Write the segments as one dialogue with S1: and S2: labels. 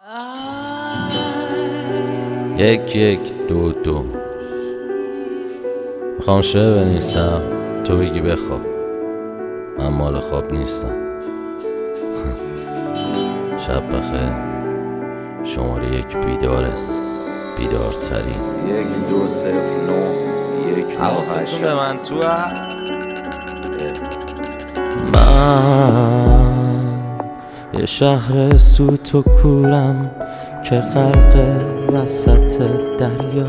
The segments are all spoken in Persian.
S1: 1 1 2 2 میخوام شعر بنویسم، تو بگی بخواب. من مال خواب نیستم. شب بخیر. شماره 1 بیداره، بیدارترین.
S2: 1 2 0 9 1 9
S1: حواستون به من تو من یه شهر سوت و کورم که غرق وسط دریا،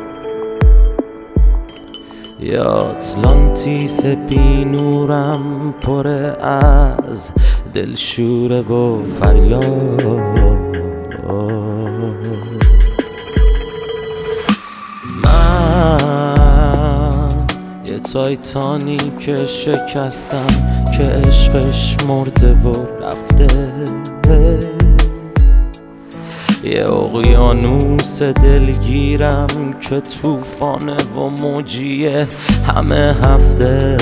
S1: یه آتلانتیس بی نورم پر از دلشوره و فریاد. من یه تایتانیک شکستم که عشقش مرده و رفته، یه اقیانوس دلگیرم که طوفانه و موجیه همه هفته.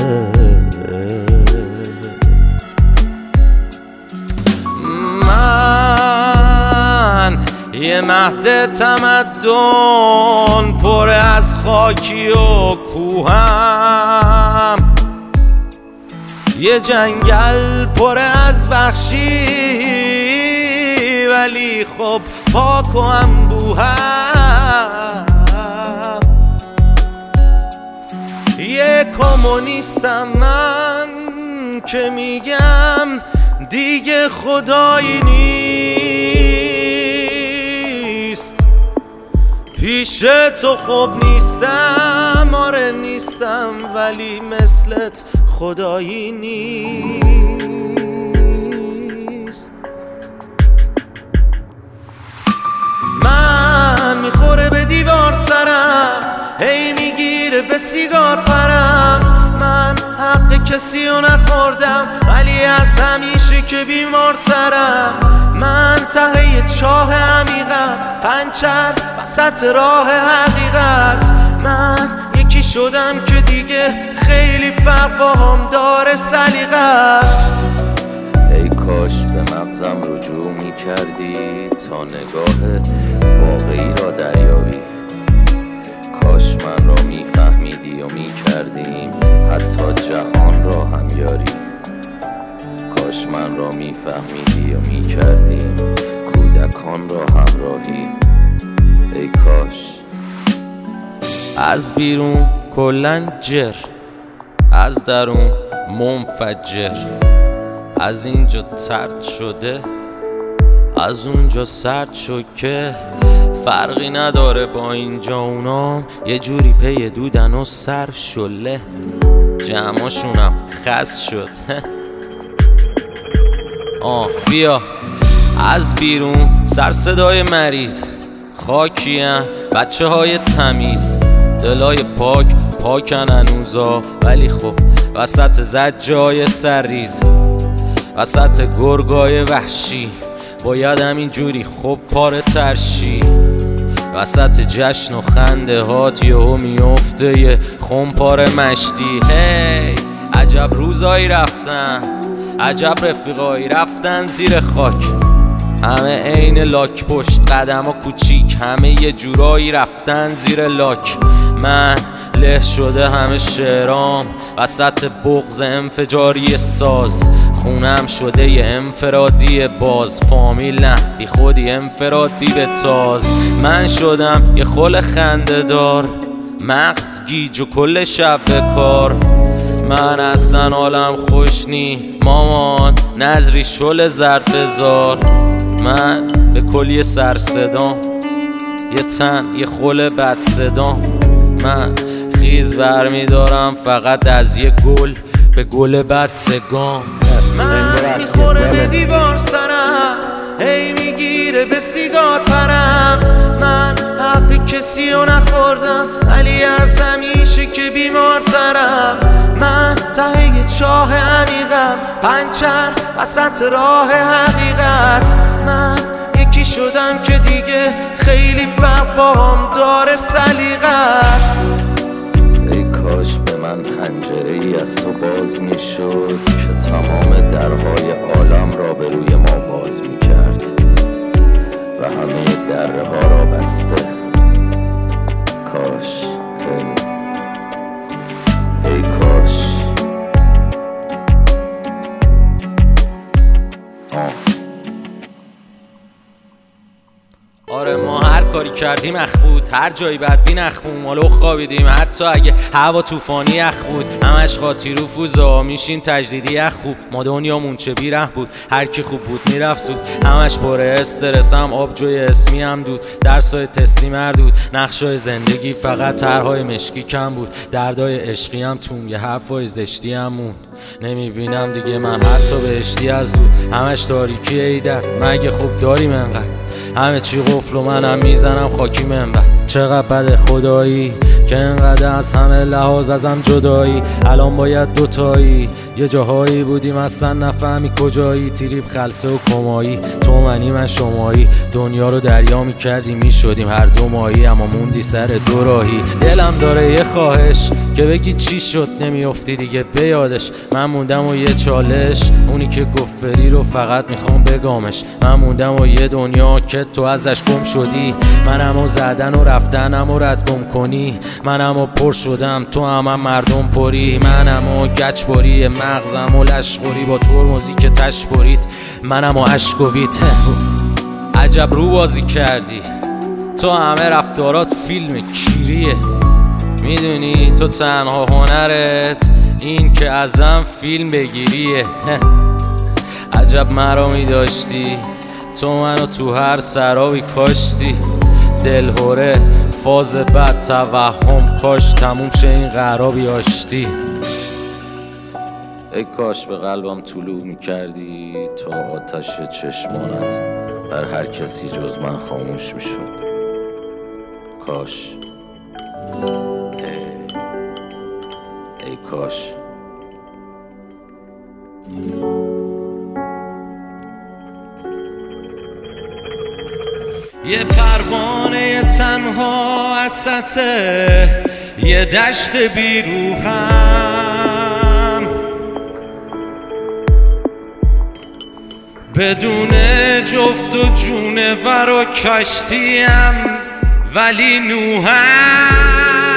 S1: من یه مهد تمدن پر از خاکی و کوهم، یه جنگل پر از وحشی ولی خب پاک و انبوهم، یه کمونیستم من که میگم دیگه خدایی نیست. پیش تو خوب نیستم، آره نیستم، ولی مثلت خدایی نیست. من میخوره به دیوار سرم، هی میگیره به سیگار پرم. من حق کسی رو نخوردم ولی از همیشه که بیمارترم. من ته چاه عمیقم، پنچر وسط راه حقیقت. من یکی شدم که دیگه خیلی فرق با هم داره سلیقت.
S2: ای کاش به مغزم رجوع میکردی تا نگاه واقعی را دریابی. کاش من را میفهمیدی و میکردیم حتی جهان را هم یاری. کاش من را میفهمیدی و میکردیم کودکان را همراهی. ای کاش.
S1: از بیرون کلن جر، از درون منفجر. از اینجا ترد شده، از اونجا سرد شد که فرقی نداره با اینجا اونام یه جوری پی دودن و سر شله. جمعاشونم خس شد. بیا از بیرون سر صدای مریض، خاکیم بچه های تمیز، دلای پاکن هنوزا، ولی خب وسط زجای سرریز، وسط گرگای وحشی باید همین جوری خب پاره ترشی. وسط جشن و خنده هات یهو میفته یه خمپاره مشتی. هی عجب روزایی رفتن، عجب رفیقایی رفتن زیر خاک. همه عین لاک پشت قدم ها کوچیک، همه یه جورایی رفتن زیر لاک. من له شده همه شعرام وسط بغض انفجاری ساز. خونم شده یه انفرادی باز، فامیل نه بی خودی انفرادی به تاز. من شدم یه خل خنده دار، مغز گیج و کل شب به کار. من اصلا حالم خوش نی مامان، نظری شل زرد بزار. من به کلی سر صدام، یه تن یه خل بد صدام. من خیز برمیدارم فقط از یه گل به گل بد سگام. من میخوره به دیوار سرم، هی میگیره به سیگار پرم. من حق کسی رو نخوردم ولی از همیشه که بیمارترم. من ته چاه عمیقم، پنچر وسط راه حقیقت. من یکی شدم که دیگه خیلی فرق با هم داره سلیقت.
S2: ای کاش به من پنجره ای از تو باز میشد که تمام درهای عالم را به روی ما باز میکرد. و
S1: کاری کردیم اخ بود، هر جایی بدبین اخمون مالو خوابیدیم، حتی اگه هوا طوفانی اخ بود. همش قاطی رفوزا میشین تجدیدی اخ خوب. ما دنیامون چه بیره بود، هر کی خوب بود میرفت سود. همش پر استرسم، آبجوی اسمی هم دود، درسای تستی مردود، نقشای زندگی فقط طرحهای مشکی کم بود. دردای عشقی هم توم، یه حرفای زشتی هم موند. نمیبینم دیگه من حتی بهشتی از دور، همش تاریکی ایدر. مگه خوب داریم انقدر؟ همه چی قفل و منم میزنم خاکی منبت. چقدر بده خدایی که انقدر از همه لحاظ ازم جدایی. الان باید دوتایی، یه جاهایی بودیم اصلا نفهمی کجایی. تریپ خلصه و کمایی، تو منی من شمایی. دنیا رو دریا میکردیم میشدیم هر دو ماهی، اما موندی سر دو راهی. دلم داره یه خواهش که بگی چی شد نمیافتی دیگه به یادش. من موندم و یه چالش، اونی که گفت فری رو فقط میخوام بگامش. من موندم و یه دنیا که تو ازش گم شدی. منم و زدن و رفتنم و رد گم کنی. منم و پر شدم تو هم مردم پری. منم و گچ بری مغزم و لشخوری، با ترمزی که تش برید. منم و عشق و ویت. عجب رو بازی کردی تو، همه رفتارات فیلم کیریه. میدونی تو تنها هنرت این که ازم فیلم بگیریه. عجب مرامی داشتی تو، منو تو هر سرابی کاشتی. دلهوره فاز بد توهم، کاش تموم شه این قرابی آشتی.
S2: ای کاش به قلبم طلوع میکردی تا آتش چشمانت بر هر کسی جز من خاموش میشد. کاش ای کاش.
S3: یه پروانه تنها وسط یه دشت بیروحم، بدون جفت و جونور و کشتیم ولی نوحم.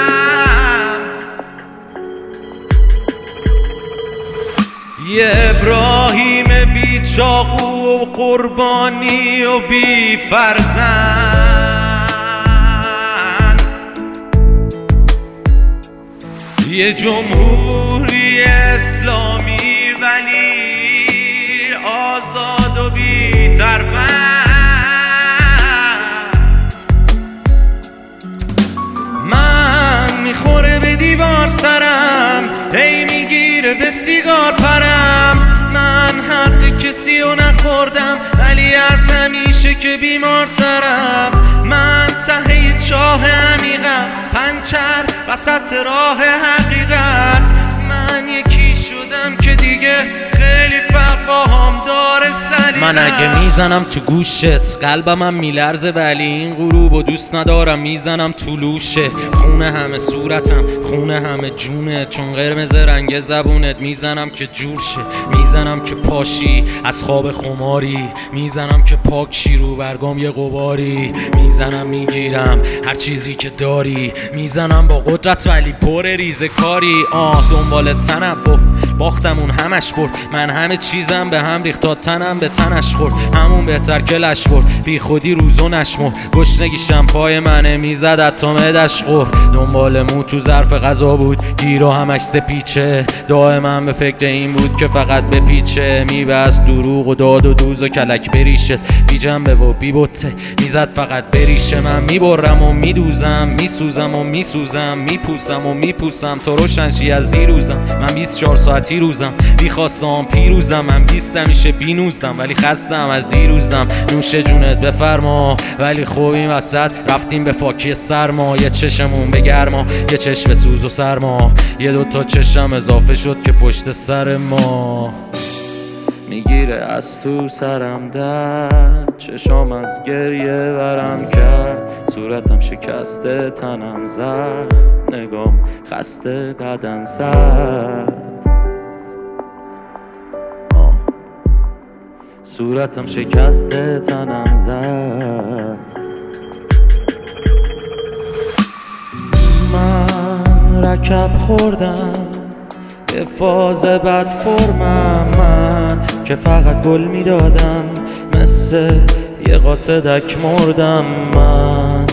S3: یه ابراهیم بی چاقو و قربانی و بی فرزند، یه جمهوری اسلامی ولی آزاد و بی ترفند. من میخوره به دیوار سرم، هی میگیره به سیگار پرم. من حق کسی رو نخوردم ولی از همیشه که بیمارترم. من ته چاه عمیقم، پنچر وسط راه حقیقت. من یکی شدم که دیگه خیلی فرق باهام داره سلیقت.
S1: من اگه میزنم تو گوشت قلبم میلرزه، ولی این غروب و دوست ندارم. میزنم تو لوشه، خونه همه صورتم، خونه همه جونه، چون قرمز رنگ زبونت. میزنم که جور شه، میزنم که پاشی از خواب خماری. میزنم که پاکشی رو برگام یه غباری. میزنم میگیرم هر چیزی که داری. میزنم با قدرت ولی پر ریزه کاری. دنبال تنوع باختمون همش برد. من همه چیزم به هم ریخت تا تنم به تنش خورد. همون بهتر که لش برد، بی خودی روزو نشمرد. گشنگیشم پای منه میزد حتی معدش خورد. دنبال مو تو ظرف غذا بود، گیر و همش سپیچه. دائما به فکر این بود که فقط بپیچه. میبست دروغ و داد و دوز و کلک بریشه، بی جنبه و بی بطه. میزد فقط بریشه. من میبرم و میدوزم، میسوزم و میسوزم، میپوسم و میپوسم تو روشنشی از دیروزم. من 24 ساعتی روزم، بی خواستم پیروزم. من 20 میشه بینوزدم ولی خستم از دیروزم. نوش جونت بفرما ولی خوب این وسط رفتیم به فاکی سرما. یه چشمون به گرما، یه چشم سوز و سرما. یه دوتا چشم اضافه شد که پشت سر ما.
S2: میگیره از تو سرم درد، چشام از گریه ورم کرد. صورتم شکسته تنم زد، نگام خسته بدن سرد. صورتم شکسته تنم زد. من رکب خوردم به فاز بد فرمم. من که فقط گل میدادم مثل یه قاصدک مردم. من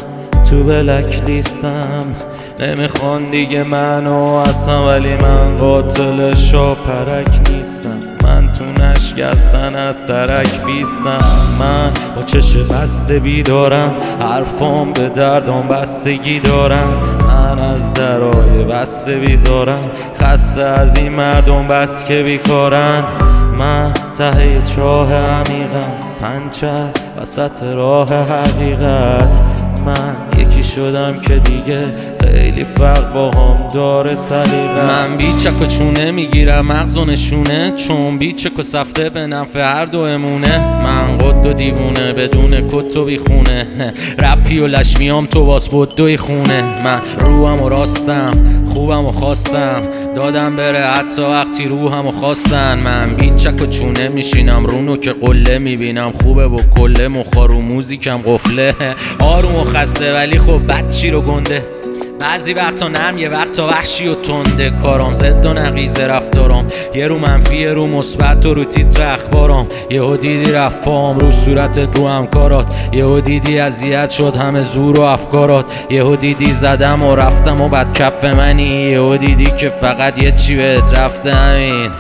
S3: تو بلک لیستم. نمیخوان دیگه منو اصلا، ولی من قاتل شاپرک نیستم. من تو نشکستن از درک بیستم. من با چش بسته بیدارم، حرفام به دردم بستگی دارم. من از درای بسته بیزارم، خسته از این مردم بس که بیکارن. من ته چاه عمیقم، پنچر وسط راه حقیقت. من یکی شدم که دیگه خیلی فرق با هم داره سلیقه.
S1: من بیچک و چونه میگیرم مغز و نشونه، چون بیچک و سفته به نفع هر دو امونه. من قد و دیوونه بدون کت و بیخونه، رپی و لشمیام تو واس بدوی خونه. من روحم و راستم، خوبم و خواستم، دادم بره حتی وقتی روحم و خواستن. من بیچک و چونه میشینم رونو که قله میبینم خوبه و کله مخار و موزیکم قفله. آروم و خسته ولی خب بچی رو گنده، بعضی وقتا نرم یه وقتا وحشی و تنده. کارام زد و نقیزه رفتارم، یه رو منفی یه رو مثبت و رو تیتر اخبارم. یهو دیدی رفام رو صورتت رو همکارات، یهو دیدی اذیت شد همه زور و افکارات. یهو دیدی زدم و رفتم و بد کف منی، یهو دیدی که فقط یه چی بهت رفته همین.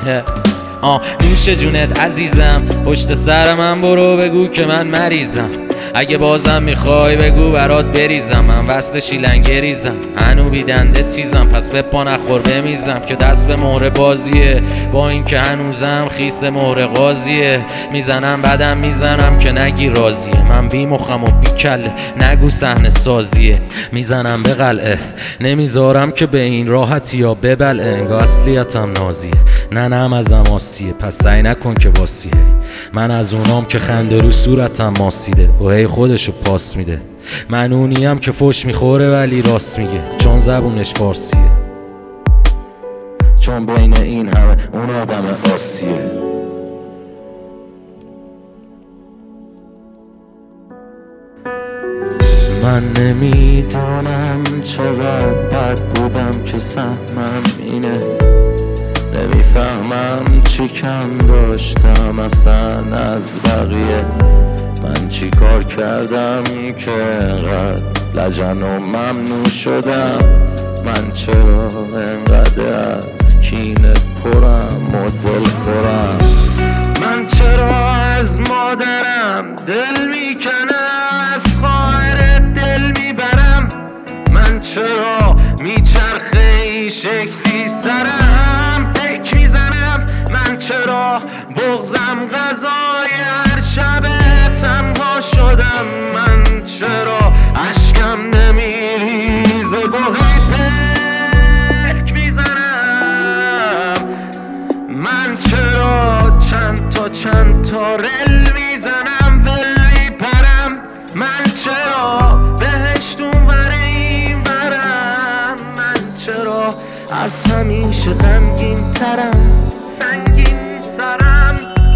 S1: نوش جونت عزیزم، پشت سر من برو بگو که من مریضم. اگه بازم میخوای بگو برات بریزم، من وصل شیلنگه ریزم، هنو بیدنده تیزم. پس به پا نخور بمیزم که دست به مهر بازیه، با این که هنوزم خیس مهر قاضیه. میزنم بعدم میزنم که نگی راضیه، من بی مخم و بی کله نگو صحنه سازیه. میزنم به قلعه نمیذارم که به این راحتی یا ببلعه، انگار اصلیتم نازیه ننم ازم آسیه. پس سعی نکن که واسیه، من از اونام که خنده رو صورتم ماسیده و هی خودشو پاس میده. من اونیم که فوش میخوره ولی راست میگه، چون زبونش فارسیه،
S2: چون بین این همه اون آدم آسیه. من نمیدونم چقدر بد بودم که سهمم اینه، نمیفهمم چی کم داشتم اصلا از بقیه. من چی کار کردم که انقدر لجن و ممنوع شدم؟ من چرا انقدر از کینه پرم و دل خورم؟ من چرا از مادرم دل میکنم، از خواهر دل میبرم؟ من چرا میچرخه این شکلی سرم تک میزنم؟ من چرا بغضم غذای هر شب تنها شدم؟ من چرا عشقم نمیریزه گوهی پرک میزنم؟ من چرا چند تا رل میزنم ول میپرم؟ من چرا بهشت اونور این برم؟ من چرا از همیشه غمگین ترم، سنگین سرم؟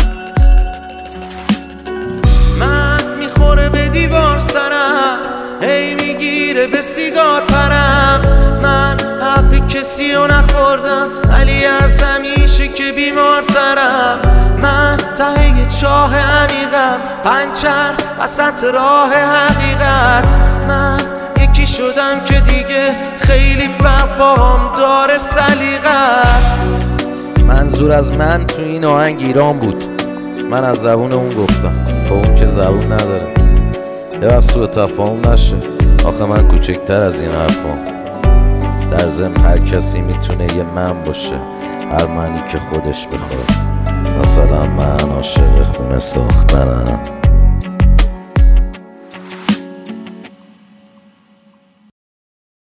S3: من میخوره به دیوار سرم، هی میگیره به سیگار پرم. من حق کسی رو نخوردم ولی از همیشه که بیمارترم. من ته چاه عمیقم، پنچر وسط راه حقیقت. من یکی شدم که دیگه خیلی فرق با هم داره سلیقت.
S2: منظور از من تو این آهنگ ایران بود، من از زبون اون گفتم با اون که زبون نداره. یه وقت سوء تفاهم نشه، آخه من کوچکتر از این حرفام. در ضمن هر کسی میتونه یه من باشه، هر منی که خودش بخواد. مثلا من عاشق خونه ساختنم،